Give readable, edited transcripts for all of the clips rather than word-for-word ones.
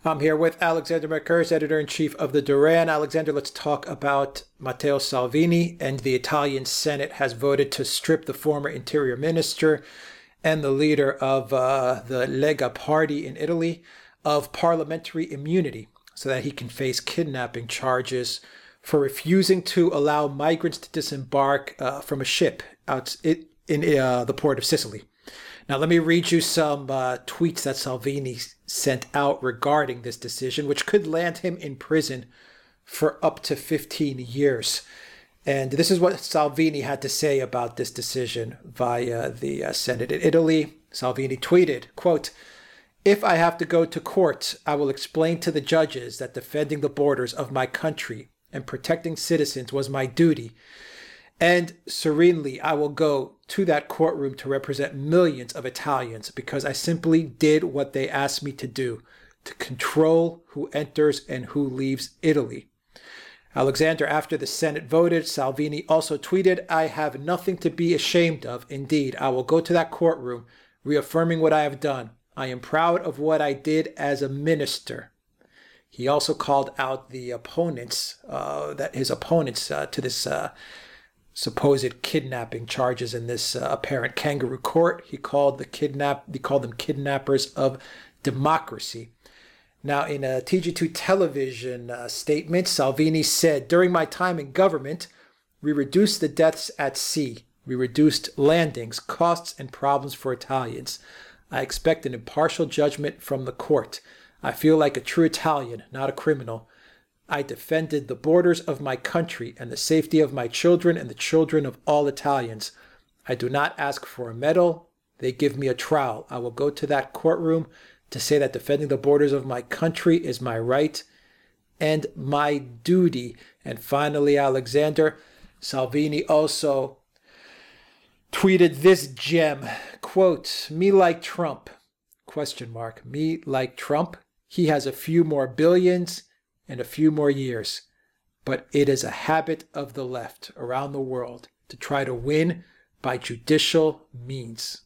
I'm here with Alexander Mercurs, editor-in-chief of the Duran. Alexander, let's talk about Matteo Salvini. And the Italian Senate has voted to strip the former interior minister and the leader of the Lega party in Italy of parliamentary immunity so that he can face kidnapping charges for refusing to allow migrants to disembark from a ship out in the port of Sicily. Now, let me read you some tweets that Salvini sent out regarding this decision, which could land him in prison for up to 15 years. And this is what Salvini had to say about this decision via the Senate in Italy. Salvini tweeted, quote, "If I have to go to court, I will explain to the judges that defending the borders of my country and protecting citizens was my duty. And serenely, I will go to that courtroom to represent millions of Italians because I simply did what they asked me to do, to control who enters and who leaves Italy." Alexander, after the Senate voted, Salvini also tweeted, "I have nothing to be ashamed of. Indeed, I will go to that courtroom, reaffirming what I have done. I am proud of what I did as a minister." He also called out the opponents, his opponents to this supposed kidnapping charges in this apparent kangaroo court. He called them kidnappers of democracy. Now, in a TG2 television statement, Salvini said, "During my time in government, we reduced the deaths at sea. We reduced landings, costs, and problems for Italians. I expect an impartial judgment from the court. I feel like a true Italian, not a criminal. I defended the borders of my country and the safety of my children and the children of all Italians. I do not ask for a medal. They give me a trowel. I will go to that courtroom to say that defending the borders of my country is my right and my duty." And finally, Alexander, Salvini also tweeted this gem, quote, "Me like Trump, question mark, me like Trump. He has a few more billions and a few more years. But it is a habit of the left around the world to try to win by judicial means."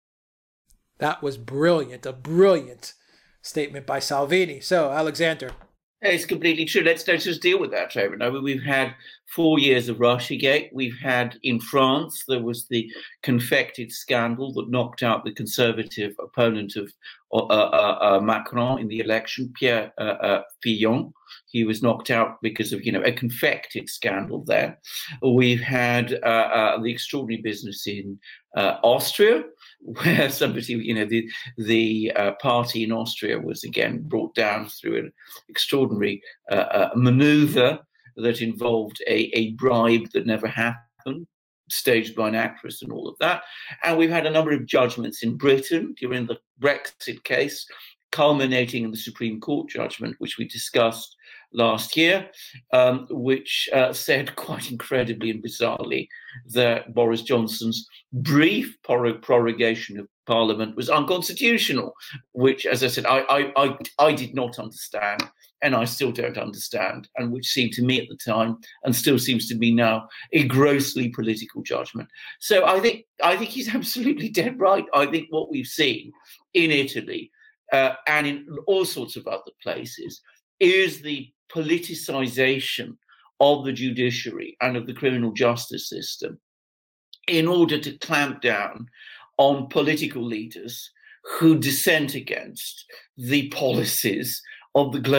That was brilliant, a brilliant statement by Salvini. So, Alexander. It's completely true. Let's just deal with that, Trevor. I mean, we've had 4 years of Russiagate. We've had in France, there was the confected scandal that knocked out the conservative opponent of Macron in the election, Pierre Fillon. He was knocked out because of, a confected scandal there. We've had the extraordinary business in Austria, where somebody, the party in Austria was again brought down through an extraordinary maneuver that involved a bribe that never happened, staged by an actress and all of that. And we've had a number of judgments in Britain during the Brexit case, culminating in the Supreme Court judgment, which we discussed last year, which said quite incredibly and bizarrely that Boris Johnson's brief prorogation of Parliament was unconstitutional, which, as I said, I did not understand, and I still don't understand, and which seemed to me at the time, and still seems to me now, a grossly political judgment. So I think he's absolutely dead right. I think what we've seen in Italy and in all sorts of other places is the politicization of the judiciary and of the criminal justice system in order to clamp down on political leaders who dissent against the policies of the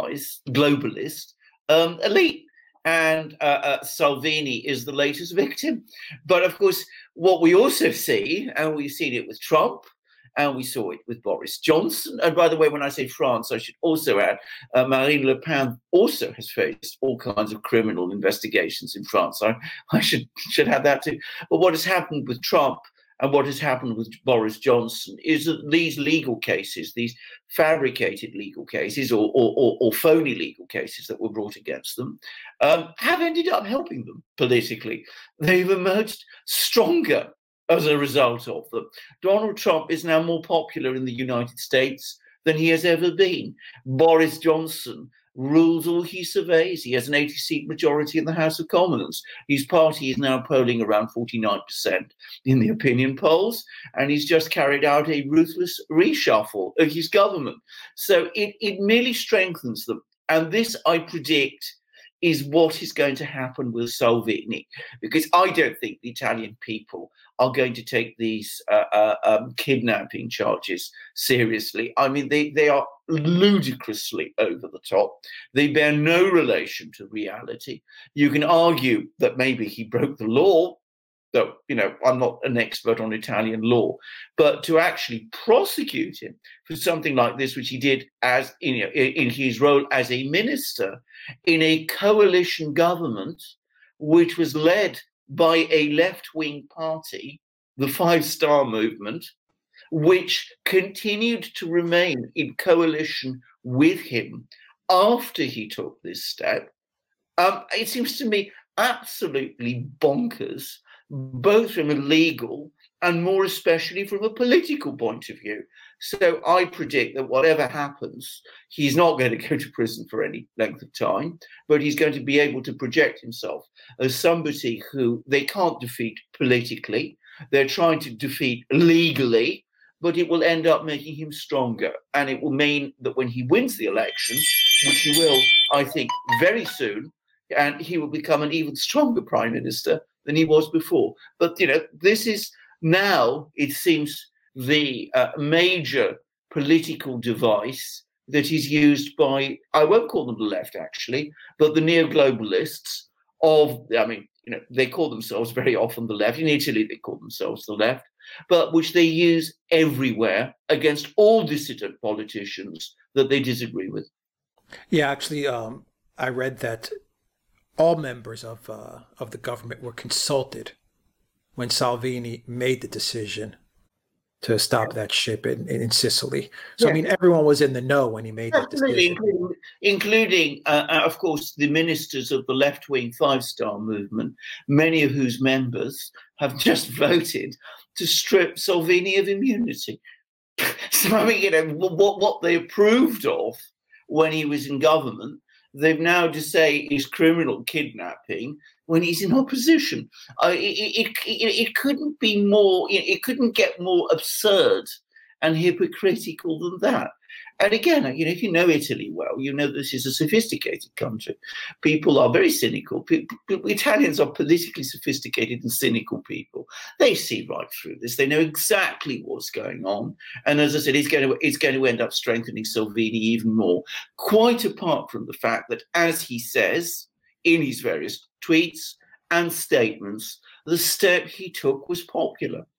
globalist elite. And Salvini is the latest victim. But of course, what we also see, and we've seen it with Trump, and we saw it with Boris Johnson. And by the way, when I say France, I should also add Marine Le Pen also has faced all kinds of criminal investigations in France. I should have that too. But what has happened with Trump and what has happened with Boris Johnson is that these legal cases, these fabricated legal cases or phony legal cases that were brought against them, have ended up helping them politically. They've emerged stronger as a result of them. Donald Trump is now more popular in the United States than he has ever been. Boris Johnson rules all he surveys. He has an 80-seat majority in the House of Commons. His party is now polling around 49% in the opinion polls, and he's just carried out a ruthless reshuffle of his government. So it merely strengthens them. And this, I predict, is what is going to happen with Salvini, because I don't think the Italian people are going to take these kidnapping charges seriously. I mean, they are ludicrously over the top. They bear no relation to reality. You can argue that maybe he broke the law, though, I'm not an expert on Italian law, but to actually prosecute him for something like this, which he did as in his role as a minister in a coalition government, which was led by a left-wing party, the Five Star Movement, which continued to remain in coalition with him after he took this step, it seems to me absolutely bonkers, both from a legal and more especially from a political point of view. So I predict that whatever happens, he's not going to go to prison for any length of time, but he's going to be able to project himself as somebody who they can't defeat politically. They're trying to defeat legally, but it will end up making him stronger. And it will mean that when he wins the election, which he will, I think, very soon, and he will become an even stronger prime minister than he was before. But, this is now, it seems, the major political device that is used by, I won't call them the left, actually, but the neoglobalists they call themselves very often the left. In Italy, they call themselves the left, but which they use everywhere against all dissident politicians that they disagree with. Yeah, actually, I read that all members of the government were consulted when Salvini made the decision to stop that ship in Sicily. So, yeah. I mean, everyone was in the know when he made that decision. Including of course, the ministers of the left-wing Five Star Movement, many of whose members have just voted to strip Salvini of immunity. So, I mean, what they approved of when he was in government, they've now to say is criminal kidnapping when he's in opposition. It couldn't be more. It couldn't get more absurd and hypocritical than that. And again, if you know Italy well, you know this is a sophisticated country. People are very cynical. Italians are politically sophisticated and cynical people. They see right through this. They know exactly what's going on. And as I said, it's going to end up strengthening Salvini even more, quite apart from the fact that, as he says in his various tweets and statements, the step he took was popular.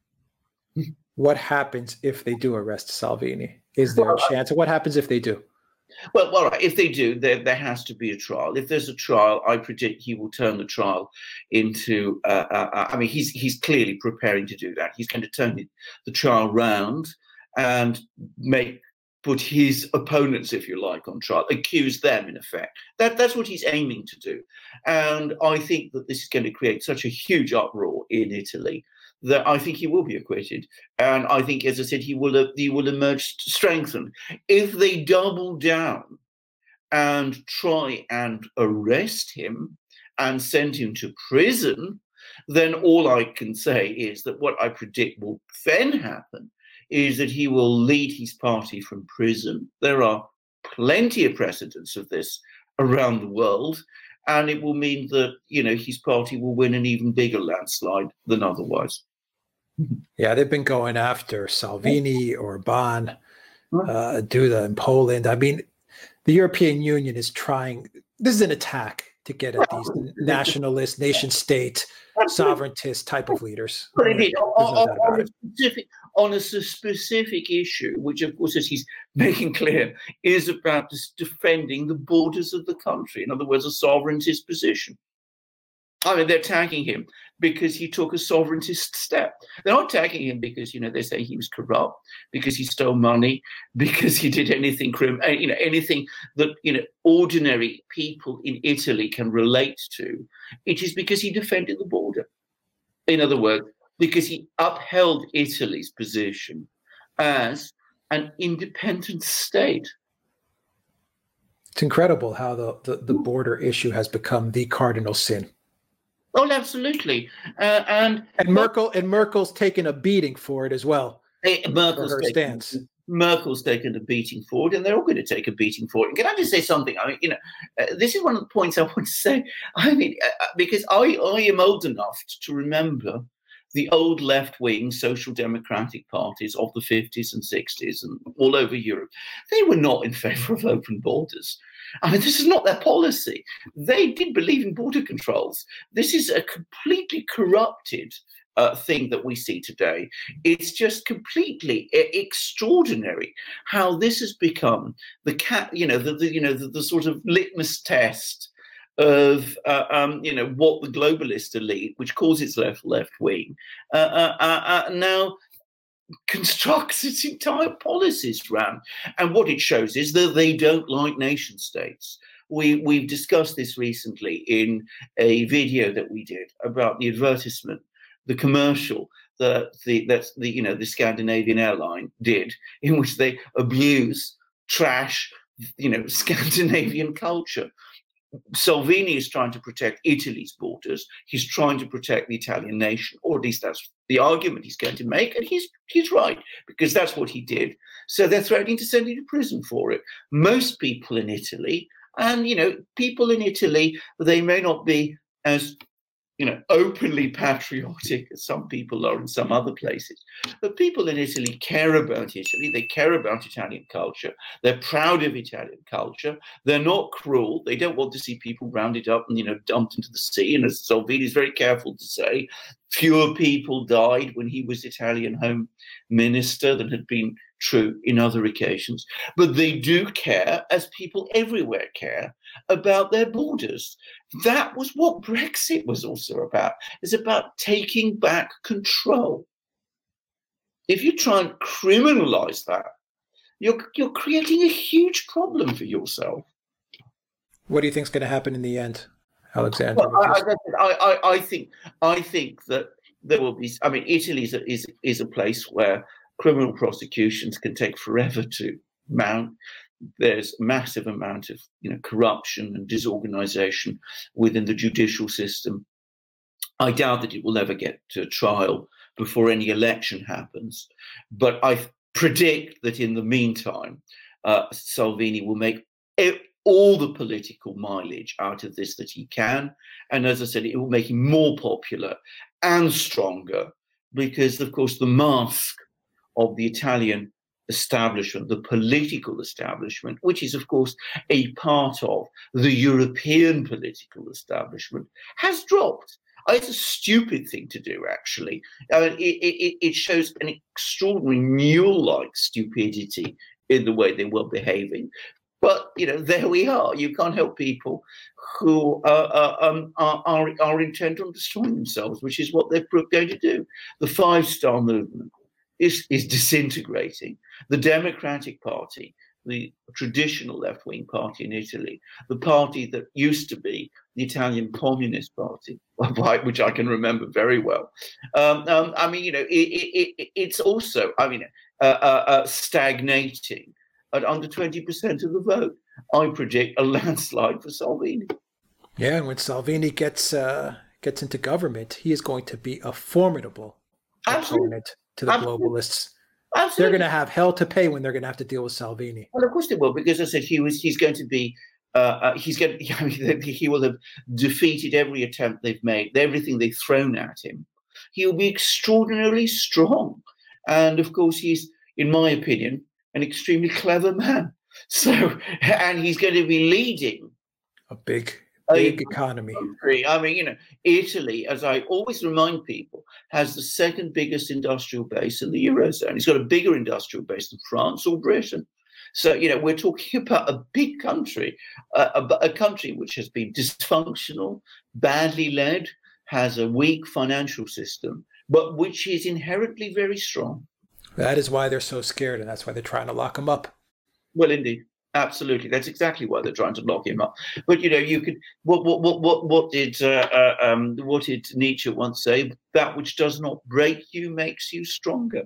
What happens if they do arrest Salvini? Is there a chance? What happens if they do? Well, all right. If they do, there has to be a trial. If there's a trial, I predict he will turn the trial into. He's clearly preparing to do that. He's going to turn the trial round and put his opponents, if you like, on trial, accuse them in effect. That's what he's aiming to do, and I think that this is going to create such a huge uproar in Italy that I think he will be acquitted. And I think, as I said, he will emerge strengthened. If they double down and try and arrest him and send him to prison, then all I can say is that what I predict will then happen is that he will lead his party from prison. There are plenty of precedents of this around the world. And it will mean that, his party will win an even bigger landslide than otherwise. Yeah, they've been going after Salvini, Orban, Duda in Poland. I mean, the European Union is trying. This is an attack to get at these nationalist, nation-state, sovereigntist type of leaders. But indeed, on a specific issue, which, of course, as he's making clear, is about defending the borders of the country. In other words, a sovereigntist position. I mean, they're attacking him because he took a sovereigntist step. They're not attacking him because, they say he was corrupt, because he stole money, because he did anything anything that, ordinary people in Italy can relate to. It is because he defended the border. In other words, because he upheld Italy's position as an independent state. It's incredible how the border issue has become the cardinal sin. Oh, absolutely. And Merkel's taken a beating for it as well. Merkel's taken a beating for it, and they're all going to take a beating for it. And can I just say something? I mean, this is one of the points I want to say. I mean, because I am old enough to remember the old left-wing social democratic parties of the 50s and 60s and all over Europe. They were not in favor of open borders. I mean, this is not their policy. They did believe in border controls. This is a completely corrupted thing that we see today. It's just completely extraordinary how this has become the sort of litmus test of what the globalist elite, which calls itself left wing, now constructs its entire policies around. And what it shows is that they don't like nation states. We've discussed this recently in a video that we did about the advertisement, the commercial that the Scandinavian airline did, in which they abuse, trash, Scandinavian culture. Salvini is trying to protect Italy's borders. He's trying to protect the Italian nation, or at least that's the argument he's going to make. And he's right, because that's what he did. So they're threatening to send him to prison for it. Most people in Italy, and, people in Italy, they may not be as openly patriotic as some people are in some other places. But people in Italy care about Italy. They care about Italian culture. They're proud of Italian culture. They're not cruel. They don't want to see people rounded up and, dumped into the sea. And as Salvini is very careful to say, fewer people died when he was Italian Home Minister than had been true in other occasions. But they do care, as people everywhere care, about their borders. That was what Brexit was also about. It's about taking back control. If you try and criminalize that, you're creating a huge problem for yourself. What do you think is going to happen in the end, Alexander? Well, I think that there will be. I mean, Italy is a place where criminal prosecutions can take forever to mount. There's a massive amount of corruption and disorganization within the judicial system. I doubt that it will ever get to a trial before any election happens. But I predict that in the meantime, Salvini will make all the political mileage out of this that he can. And as I said, it will make him more popular and stronger because, of course, the mask of the Italian establishment, the political establishment, which is, of course, a part of the European political establishment, has dropped. It's a stupid thing to do, actually. It shows an extraordinary mule-like stupidity in the way they were behaving. But, there we are. You can't help people who are intent on destroying themselves, which is what they're going to do. The Five-Star Movement is disintegrating. The Democratic Party, the traditional left-wing party in Italy, the party that used to be the Italian Communist Party, which I can remember very well. It's also, stagnating at under 20% of the vote. I predict a landslide for Salvini. Yeah, and when Salvini gets into government, he is going to be a formidable opponent to the globalists. Absolutely. They're going to have hell to pay when they're going to have to deal with Salvini. Well, of course they will, because as I said, he will have defeated every attempt they've made, everything they've thrown at him. He will be extraordinarily strong, and of course, he's, in my opinion, an extremely clever man. So, and he's going to be leading a big economy. I mean, Italy, as I always remind people, has the second biggest industrial base in the Eurozone. It's got a bigger industrial base than France or Britain. So, we're talking about a big country, a country which has been dysfunctional, badly led, has a weak financial system, but which is inherently very strong. That is why they're so scared, and that's why they're trying to lock him up. Well, indeed. Absolutely, that's exactly why they're trying to lock him up. But you could. What did Nietzsche once say? That which does not break you makes you stronger.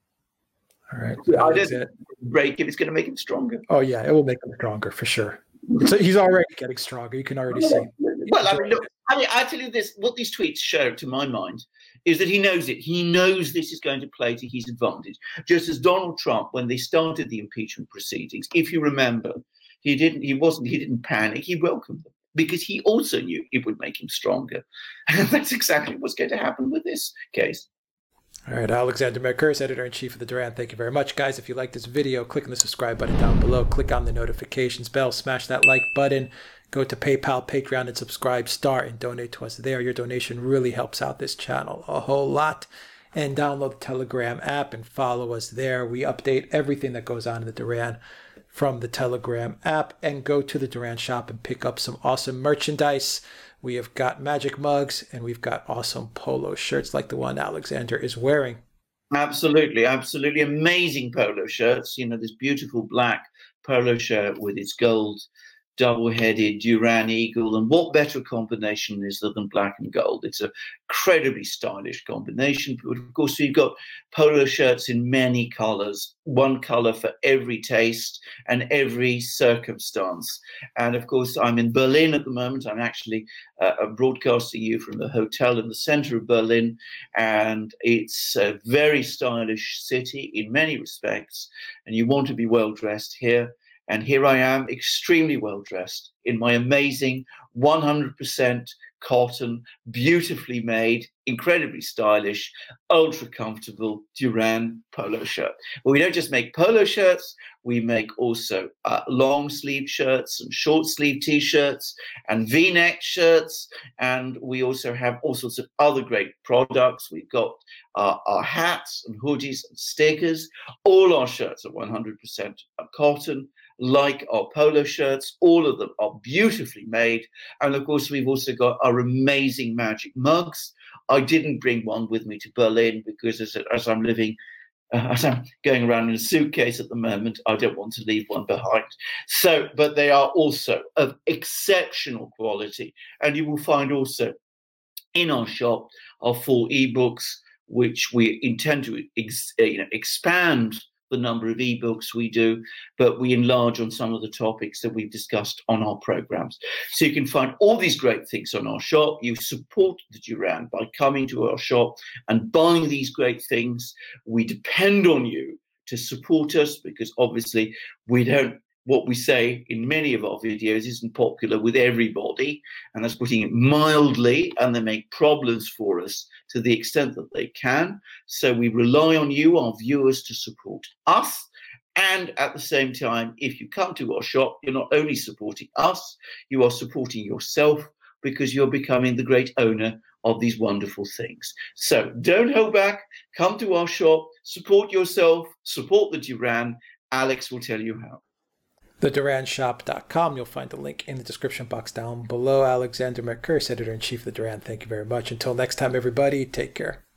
All right, I don't break him; it's going to make him stronger. Oh yeah, it will make him stronger for sure. He's already getting stronger. You can already see. Well, I mean, look, I tell you this, what these tweets show, to my mind, is that he knows it. He knows this is going to play to his advantage. Just as Donald Trump, when they started the impeachment proceedings, if you remember, he didn't panic. He welcomed them because he also knew it would make him stronger. And that's exactly what's going to happen with this case. All right, Alexander Mercouris, Editor-in-Chief of the Duran. Thank you very much, guys. If you like this video, click on the subscribe button down below. Click on the notifications bell. Smash that like button. Go to PayPal, Patreon, and subscribe, start, and donate to us there. Your donation really helps out this channel a whole lot. And download the Telegram app and follow us there. We update everything that goes on in the Duran from the Telegram app. And go to the Duran shop and pick up some awesome merchandise. We have got magic mugs and we've got awesome polo shirts like the one Alexander is wearing. Absolutely, absolutely amazing polo shirts. You know, this beautiful black polo shirt with its gold double-headed Duran eagle, and what better combination is there than black and gold? It's an incredibly stylish combination. But of course, we've got polo shirts in many colors, one color for every taste and every circumstance. And of course, I'm in Berlin at the moment. I'm actually broadcasting you from the hotel in the center of Berlin, and it's a very stylish city in many respects, and you want to be well dressed here. And here I am, extremely well dressed in my amazing 100% cotton, beautifully made, incredibly stylish, ultra comfortable Duran polo shirt. But we don't just make polo shirts, we make also long sleeve shirts and short sleeve t-shirts and v-neck shirts. And we also have all sorts of other great products. We've got our hats and hoodies and stickers. All our shirts are 100% cotton, like our polo shirts. All of them are beautifully made. And of course, we've also got our amazing magic mugs. I didn't bring one with me to Berlin because as I'm going around in a suitcase at the moment, I don't want to leave one behind. So, but they are also of exceptional quality. And you will find also in our shop our 4 ebooks, which we intend to expand the number of ebooks we do, but we enlarge on some of the topics that we've discussed on our programs. So you can find all these great things on our shop. You support the Duran by coming to our shop and buying these great things. We depend on you to support us because obviously what we say in many of our videos isn't popular with everybody, and that's putting it mildly, and they make problems for us to the extent that they can. So we rely on you, our viewers, to support us. And at the same time, if you come to our shop, you're not only supporting us, you are supporting yourself because you're becoming the great owner of these wonderful things. So don't hold back, come to our shop, support yourself, support the Duran. Alex will tell you how. TheDuranShop.com. You'll find the link in the description box down below. Alexander Mercouris, Editor-in-Chief of the Duran. Thank you very much. Until next time, everybody, take care.